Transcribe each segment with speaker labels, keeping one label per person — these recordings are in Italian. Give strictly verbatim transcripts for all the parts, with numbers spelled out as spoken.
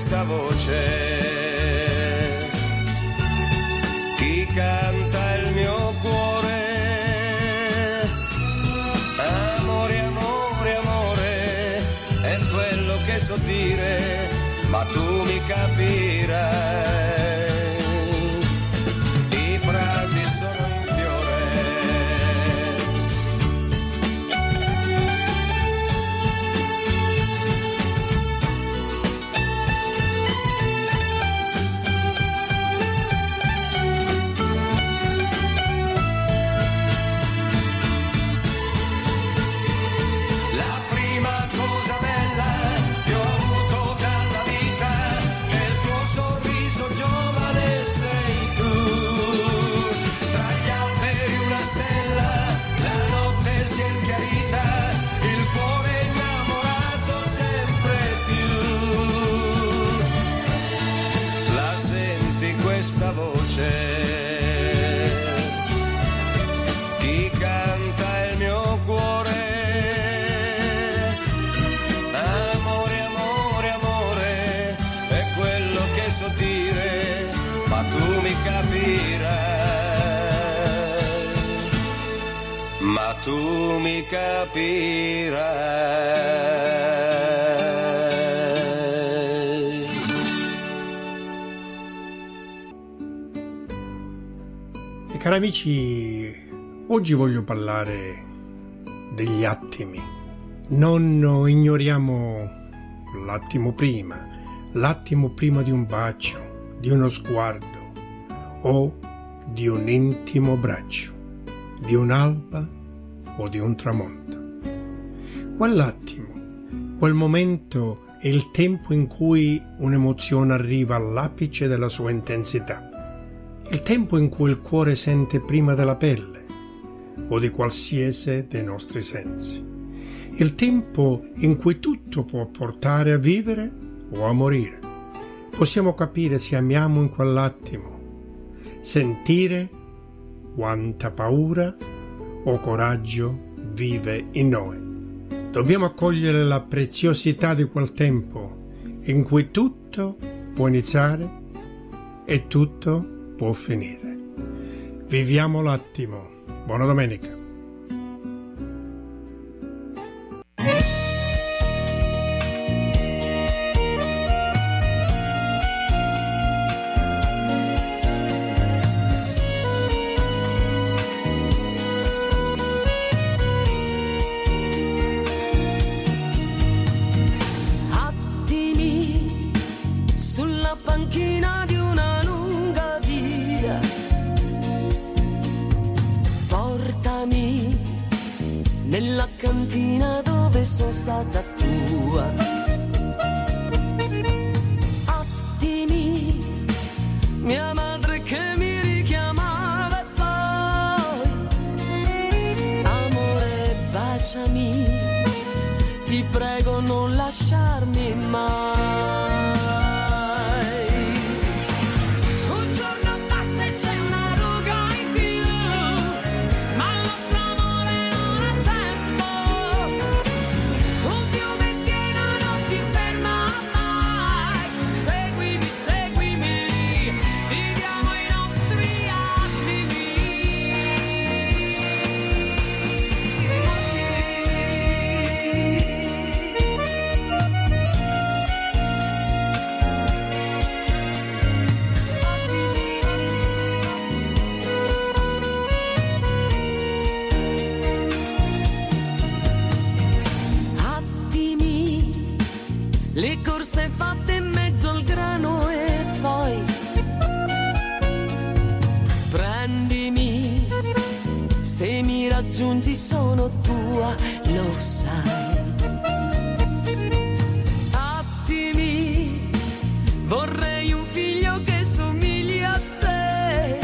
Speaker 1: questa voce, chi canta il mio cuore, amore, amore, amore, è quello che so dire, ma tu mi capirai. I prati sono in fiore, la prima cosa bella che ho avuto dalla vita è il tuo sorriso giovane, sei tu. Tra gli alberi una stella, la notte si è schiarita, il cuore innamorato sempre più. La senti questa voce? Chi canta il mio cuore? Amore, amore, amore, è quello che so dire, ma tu mi capirai, ma tu mi capirai.
Speaker 2: E cari amici, oggi voglio parlare degli attimi. Non ignoriamo l'attimo prima, l'attimo prima di un bacio, di uno sguardo o di un intimo braccio, di un'alba o di un tramonto. Quell'attimo, quel momento è il tempo in cui un'emozione arriva all'apice della sua intensità, il tempo in cui il cuore sente prima della pelle o di qualsiasi dei nostri sensi, il tempo in cui tutto può portare a vivere o a morire. Possiamo capire se amiamo in quell'attimo, sentire quanta paura o coraggio vive in noi. Dobbiamo accogliere la preziosità di quel tempo in cui tutto può iniziare e tutto può finire. Viviamo l'attimo. Buona domenica.
Speaker 3: Attimi sulla panchina di una lunga via, portami nella cantina dove sono stata tua. Attimi, mia madre che mi richiamava e poi, amore, baciami, ti prego non lasciarmi mai. Un giorno passa e c'è una ruga in più, ma il nostro amore non ha tempo. Un fiume pieno non si ferma mai. Seguimi, seguimi, viviamo i nostri attimi. Attimi, le corse fatte in mezzo al grano e poi prendimi, se mi raggiungi sono tua, lo sai. Attimi, vorrei un figlio che somigli a te.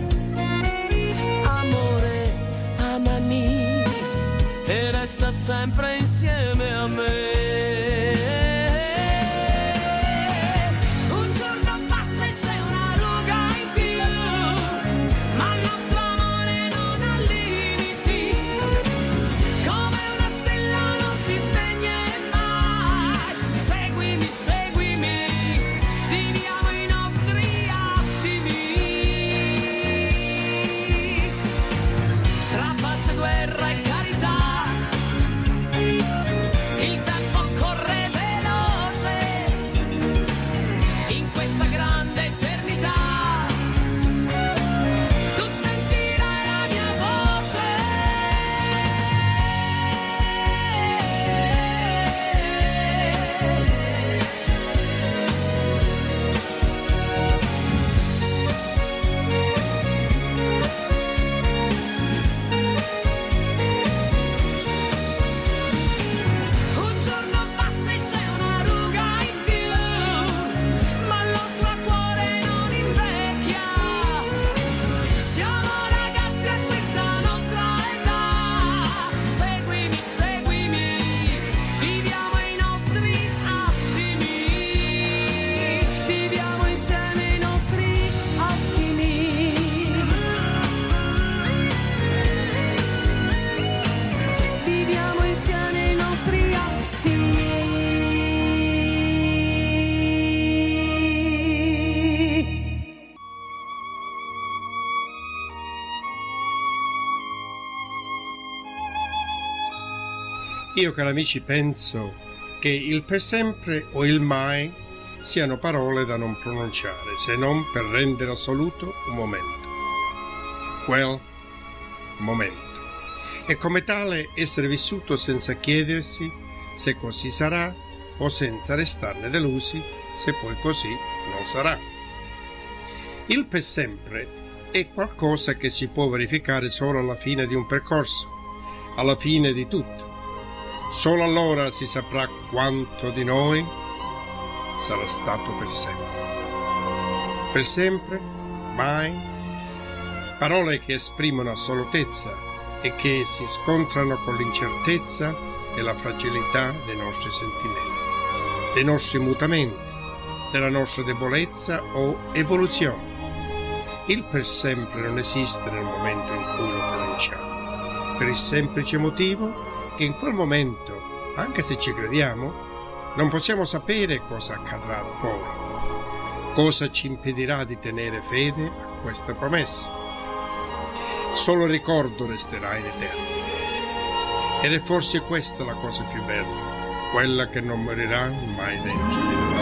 Speaker 3: Amore, amami e resta sempre insieme a me. Un giorno passa e c'è una ruga in più, ma il nostro amore non ha limiti. Come una stella non si spegne mai. Seguimi, seguimi,
Speaker 2: Io, cari amici, penso che il per sempre o il mai siano parole da non pronunciare, se non per rendere assoluto un momento. Quel momento. E come tale essere vissuto senza chiedersi se così sarà o senza restarne delusi se poi così non sarà. Il per sempre è qualcosa che si può verificare solo alla fine di un percorso, alla fine di tutto. Solo allora si saprà quanto di noi sarà stato per sempre. Per sempre, mai, parole che esprimono assolutezza e che si scontrano con l'incertezza e la fragilità dei nostri sentimenti, dei nostri mutamenti, della nostra debolezza o evoluzione. Il per sempre non esiste nel momento in cui lo pronunciamo, per il semplice motivo che in quel momento, anche se ci crediamo, non possiamo sapere cosa accadrà poi, cosa ci impedirà di tenere fede a questa promessa. Solo il ricordo resterà in eterno. Ed è forse questa la cosa più bella, quella che non morirà mai dentro di noi.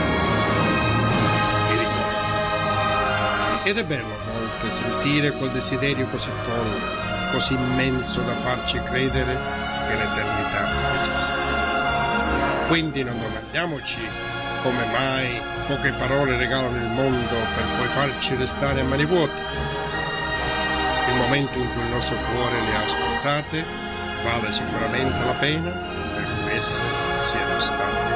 Speaker 2: I ricordi. Ed è bello a volte sentire quel desiderio così folle, così immenso da farci credere che l'eternità esiste. Quindi non domandiamoci come mai poche parole regalano il mondo per poi farci restare a mani vuote. Il momento in cui il nostro cuore le ha ascoltate vale sicuramente la pena per cui esse siano state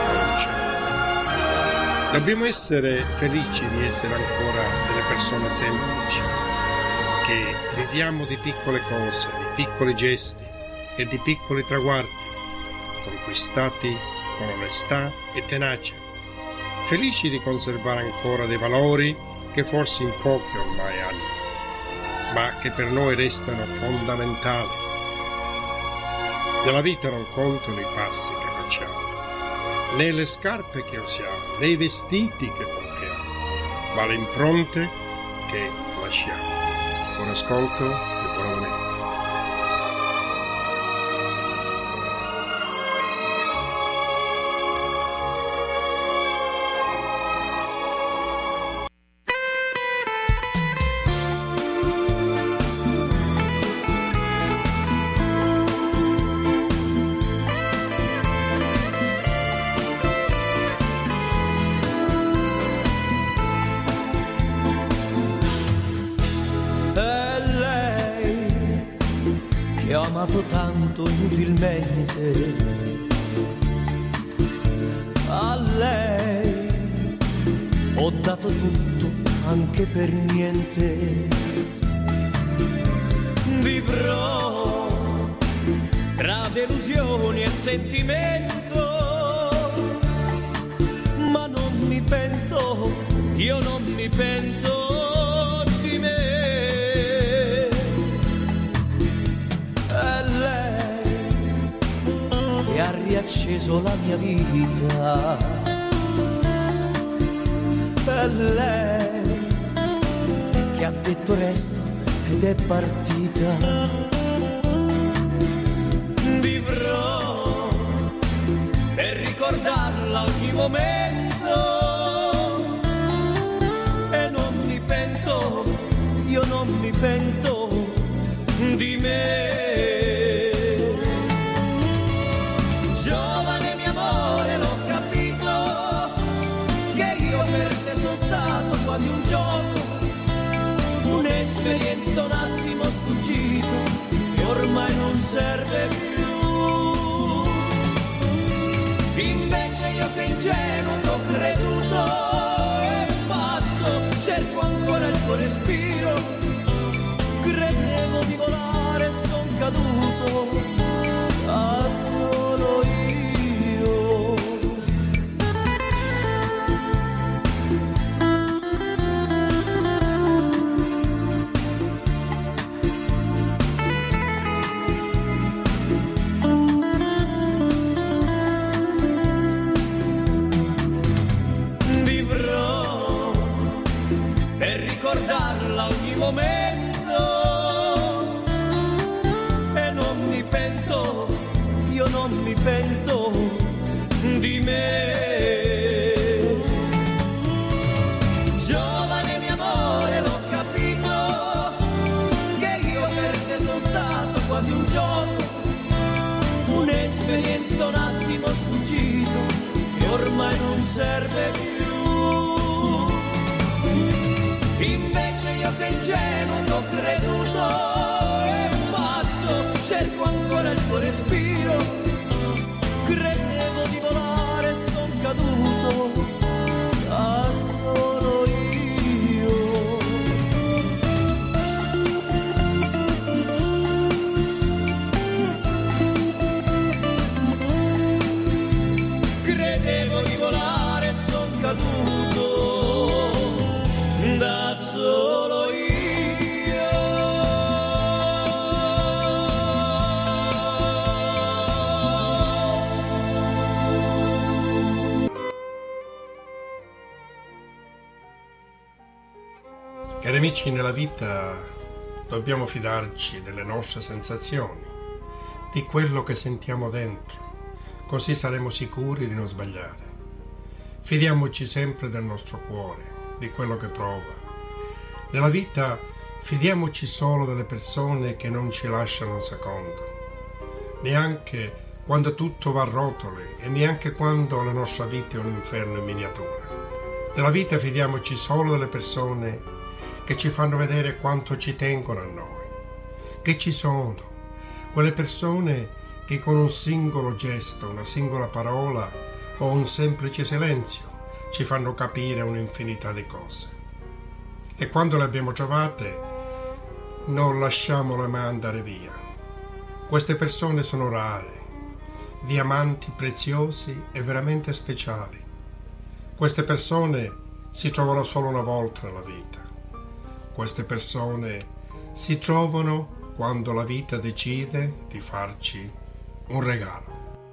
Speaker 2: pronunciate. Dobbiamo essere felici di essere ancora delle persone semplici, che viviamo di piccole cose, di piccoli gesti e di piccoli traguardi, conquistati con onestà e tenacia, felici di conservare ancora dei valori che forse in pochi ormai hanno, ma che per noi restano fondamentali. Della vita non contano i passi che facciamo, né le scarpe che usiamo, né i vestiti che compriamo, ma le impronte che lasciamo. Buon ascolto e buona domenica.
Speaker 4: Tanto inutilmente a lei ho dato tutto anche per niente. Vivrò tra delusioni e sentimento, ma non mi pento, io non mi pento di me. Ha riacceso la mia vita, per lei che ha detto resto ed è partita. Vivrò per ricordarla ogni momento e non mi pento, io non mi pento di me. Quasi un gioco, un'esperienza un attimo sfuggito e ormai non serve più. Invece io che ingenuo t'ho creduto e pazzo, cerco ancora il tuo respiro. Credevo di volare e son caduto da solo io. Momento e non mi pento, io non scelto di me. Giovane mio amore, l'ho capito che io per te sono stato quasi un gioco, un'esperienza un attimo sfuggito che ormai non serve più. Invece io che ingenuo t'ho creduto e pazzo, cerco ancora il tuo respiro. Credevo di volare, son caduto da solo io. Credevo di volare, son caduto da solo io.
Speaker 2: Cari amici, nella vita dobbiamo fidarci delle nostre sensazioni, di quello che sentiamo dentro, così saremo sicuri di non sbagliare. Fidiamoci sempre del nostro cuore, di quello che prova. Nella vita fidiamoci solo delle persone che non ci lasciano un secondo, neanche quando tutto va a rotoli e neanche quando la nostra vita è un inferno in miniatura. Nella vita fidiamoci solo delle persone che ci fanno vedere quanto ci tengono a noi, che ci sono, quelle persone che con un singolo gesto, una singola parola o un semplice silenzio ci fanno capire un'infinità di cose. E quando le abbiamo trovate, non lasciamole mai andare via. Queste persone sono rare, diamanti preziosi e veramente speciali. Queste persone si trovano solo una volta nella vita. Queste persone si trovano quando la vita decide di farci un regalo.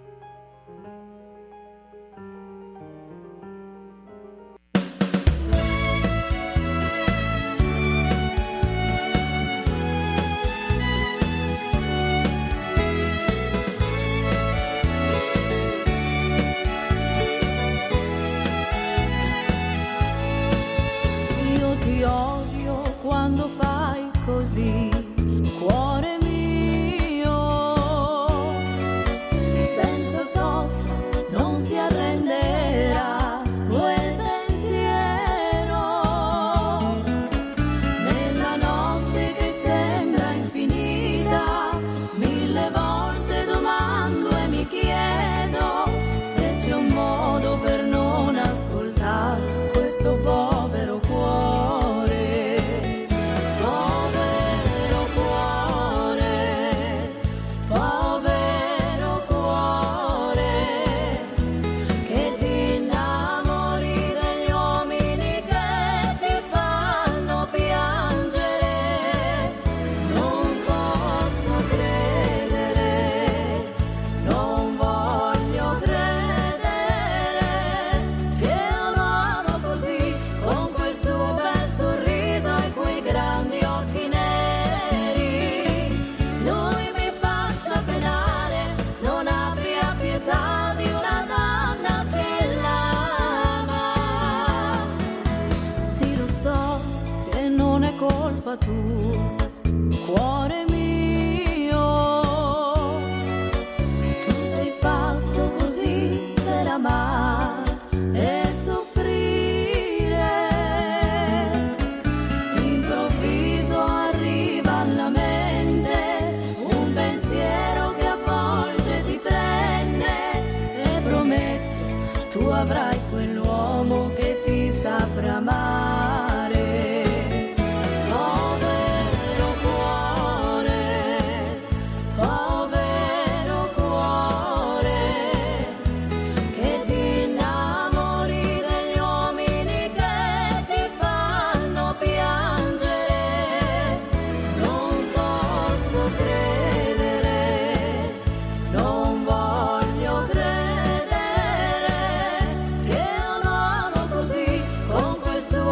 Speaker 3: Io ti odio quando fai così, cuore mio, senza sosta non si arrenderà quel pensiero, nella notte che sembra infinita, mille volte domando e mi chiedo se c'è un modo per non ascoltare questo povero cuore, povero cuore, povero cuore, che ti innamori degli uomini che ti fanno piangere. Non posso credere, non voglio credere che un uomo così, con quel suo bel sorriso e quei grandi occhi neri, lui mi faccia penare, non abbia pietà di una donna che l'ama. Sì, lo so che non è colpa tua, cuore mio, tu sei fatto così per amare e soffrire. Improvviso arriva alla mente un pensiero che avvolge e ti prende, e prometto tu avrai quell'uomo che ti saprà amare. Povero cuore, povero cuore, che ti innamori degli uomini che ti fanno piangere. Non posso credere, non voglio credere che un uomo così, con quel suo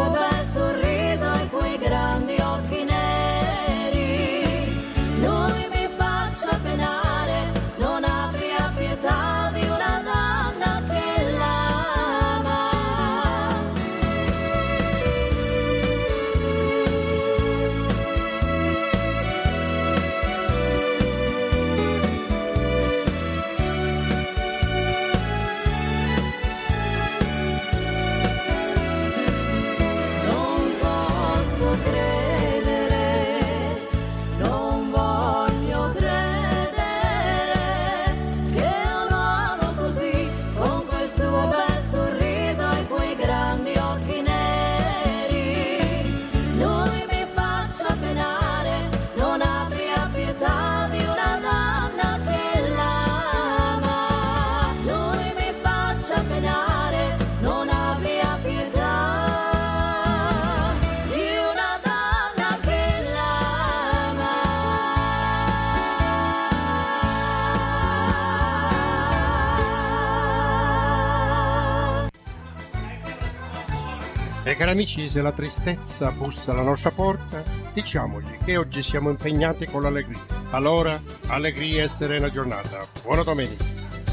Speaker 5: E cari amici, se la tristezza bussa alla nostra porta, diciamogli che oggi siamo impegnati con l'allegria. Allora, allegria e serena giornata. Buona domenica.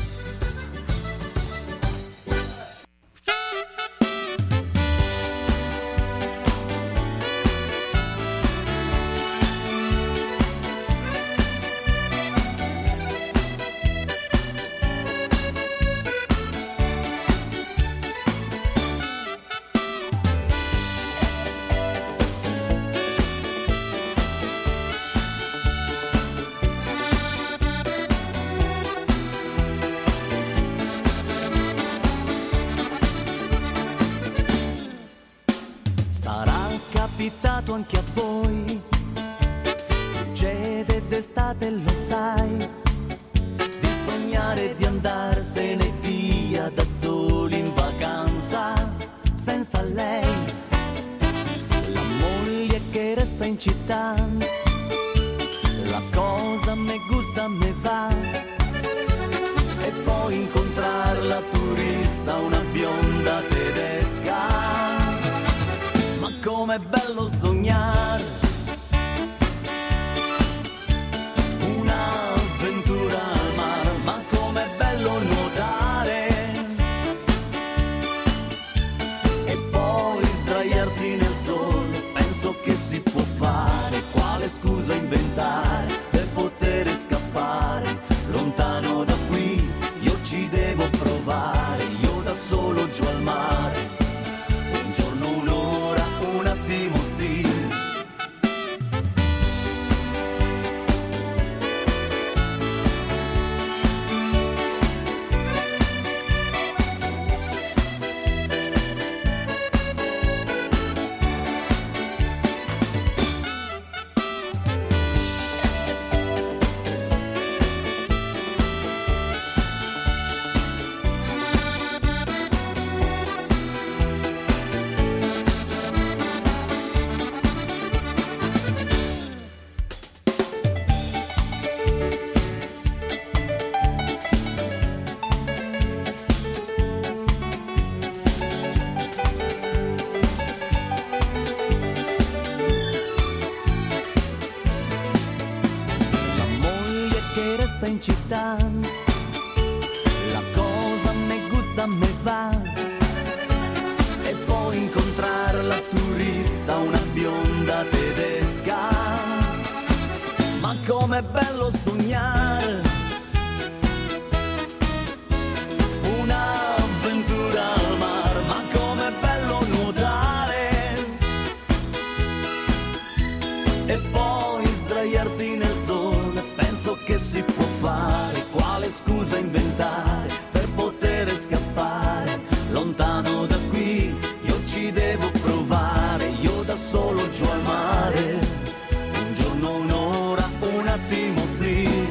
Speaker 4: Capitato anche a voi, succede d'estate, lo sai, di sognare di andarsene via da soli in vacanza, senza lei, la moglie che resta in città, la cosa me gusta, me va, e poi incontrare la turista, una bionda tedesca. Com'è bello sognare un'avventura al mare, ma com'è bello nuotare e poi sdraiarsi nel sole. Penso che si può fare, quale scusa inventare per poter scappare lontano da qui. Io ci devo provare, io da solo giù al mare, un giorno, un'ora, un attimo sì. In città, la cosa me gusta, me va, e poi incontrare la turista, una bionda tedesca. Ma com'è bello sognare un'avventura al mare, ma com'è bello nuotare e poi sdraiarsi nel sole. Penso che si può fare, quale scusa inventare per poter scappare lontano da qui. Io ci devo provare, io da solo giù al mare, un giorno, un'ora, un attimo sì.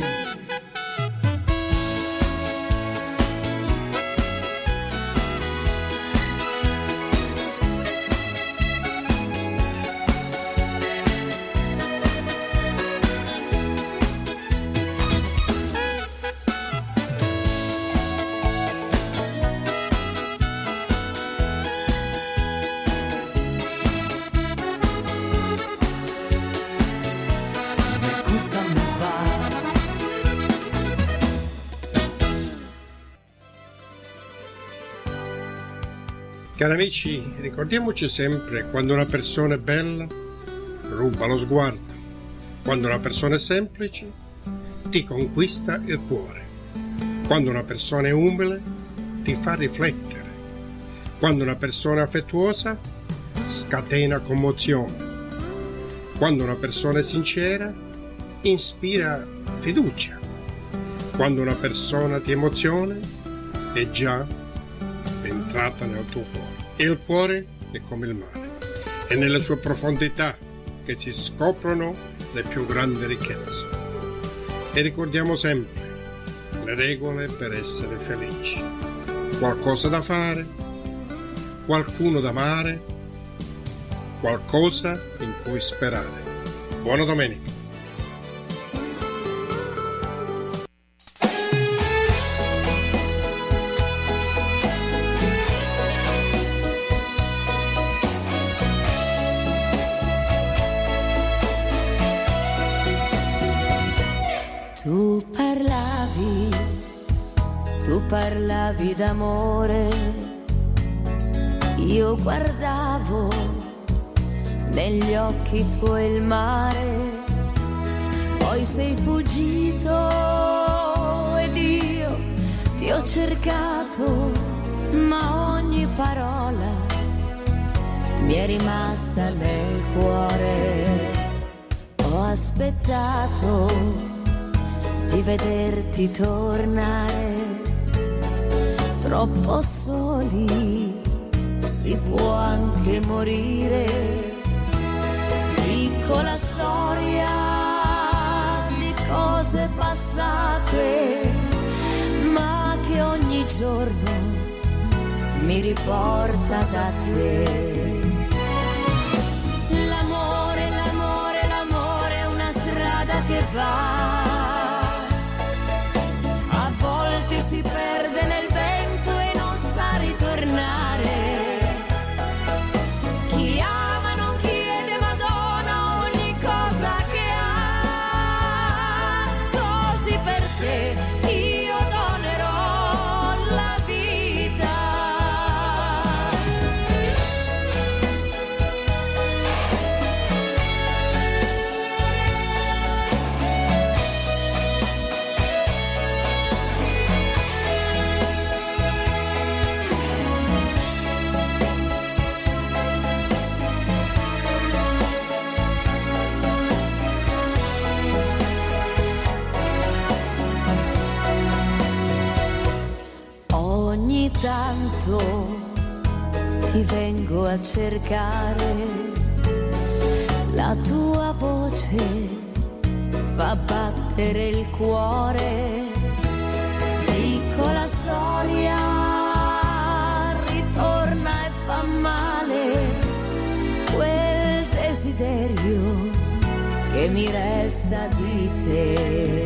Speaker 2: Cari amici, ricordiamoci sempre, quando una persona è bella, ruba lo sguardo. Quando una persona è semplice, ti conquista il cuore. Quando una persona è umile, ti fa riflettere. Quando una persona è affettuosa, scatena commozione. Quando una persona è sincera, ispira fiducia. Quando una persona ti emoziona, è già entrata nel tuo cuore. E il cuore è come il mare, è nelle sue profondità che si scoprono le più grandi ricchezze. E ricordiamo sempre le regole per essere felici: qualcosa da fare, qualcuno da amare, qualcosa in cui sperare. Buona domenica.
Speaker 6: parlavi d'amore, io guardavo negli occhi tuoi il mare, poi sei fuggito ed io ti ho cercato, ma ogni parola mi è rimasta nel cuore. Ho aspettato di vederti tornare, troppo soli si può anche morire. Piccola storia di cose passate, ma che ogni giorno mi riporta da te. L'amore, l'amore, l'amore è una strada che va, a volte si perde nel vento e non sa ritornare. Chi ama non chiede Madonna ogni cosa che ha, così per te io donerò la vita. Ogni tanto ti vengo a cercare, la tua voce fa battere il cuore. Piccola storia ritorna e fa male, quel desiderio che mi resta di te.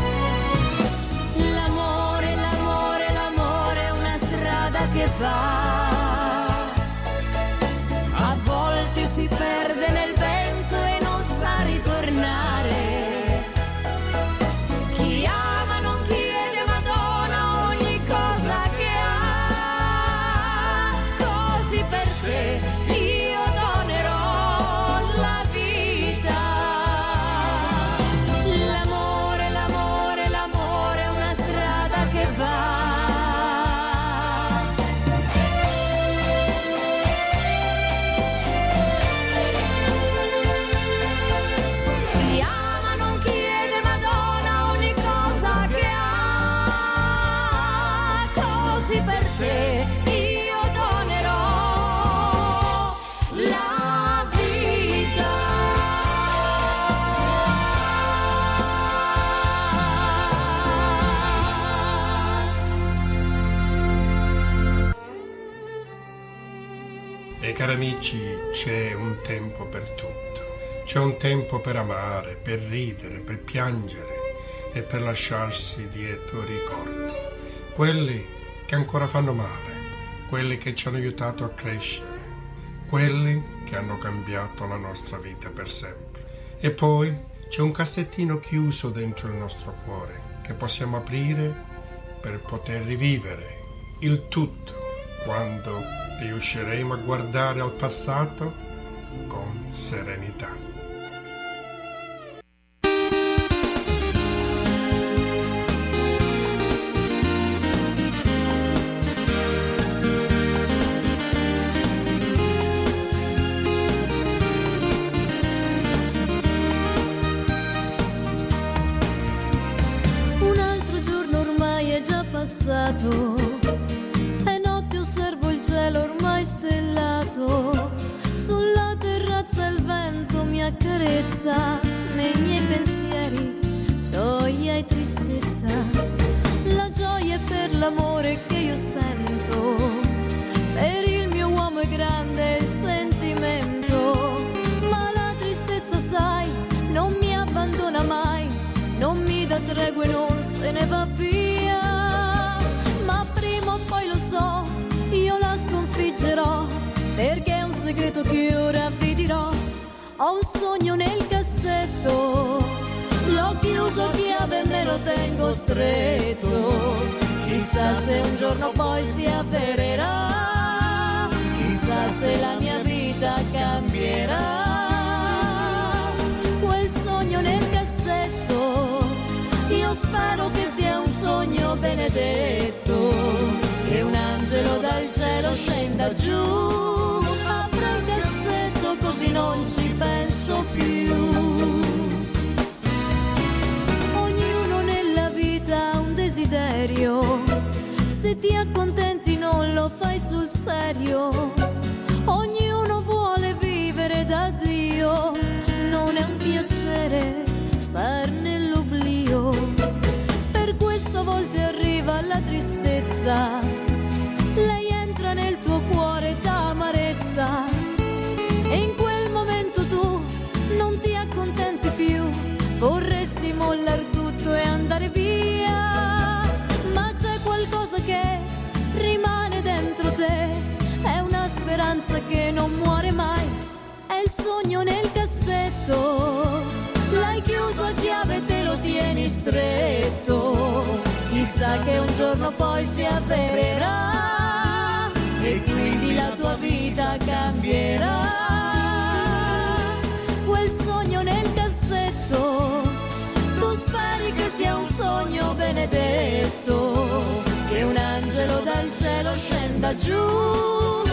Speaker 6: L'amore, l'amore, l'amore è una strada che va, a volte si perde nel vento e non sa ritornare. Chi ama non chiede Madonna ogni cosa che ha, così per te io donerò la vita. L'amore, l'amore, l'amore è una strada che va. Chi ama non chiede Madonna ogni cosa che ha, così per te io donerò la vita.
Speaker 2: E cari amici, c'è un tempo per tutto. C'è un tempo per amare, per ridere, per piangere e per lasciarsi dietro ricordi. Quelli che ancora fanno male, quelli che ci hanno aiutato a crescere, quelli che hanno cambiato la nostra vita per sempre. E poi c'è un cassettino chiuso dentro il nostro cuore che possiamo aprire per poter rivivere il tutto quando riusciremo a guardare al passato con serenità.
Speaker 6: Un altro giorno ormai è già passato e notte osservo il cielo ormai stellato. Sulla terrazza il vento mi accarezza, nei miei pensieri gioia e tristezza. La gioia è per l'amore che io sento, per il mio uomo è grande il sentimento. Ma la tristezza, sai, non mi abbandona mai, non mi dà tregue, non se ne va via. Ma prima o poi lo so, io la sconfiggerò, perché è un segreto che ora vi dirò. Ho un sogno nel cassetto, l'ho chiuso a chiave e me lo tengo stretto. Chi chissà se un giorno poi si avvererà, chissà se la mia vita cambierà. Quel sogno nel cassetto, io spero che sia un sogno benedetto, che un angelo dal cielo scenda giù, apra il cassetto così non ci penso più. Ognuno nella vita ha un desiderio, se ti accontenti non lo fai sul serio. Ognuno vuole vivere da Dio, non è un piacere star nell'oblio. Per questo a volte arriva la tristezza, lei entra nel tuo cuore d'amarezza, e in quel momento tu non ti accontenti più, vorresti mollar tutto e andare via, ma c'è qualcosa che rimane dentro te, è una speranza che non muore mai, è il sogno nel cassetto, l'hai chiuso a chiave e te lo tieni stretto, chissà che un giorno poi si avvererà e quindi la tua vita cambierà. Quel sogno nel cassetto, tu speri che sia un sogno benedetto, che un angelo dal cielo scenda giù,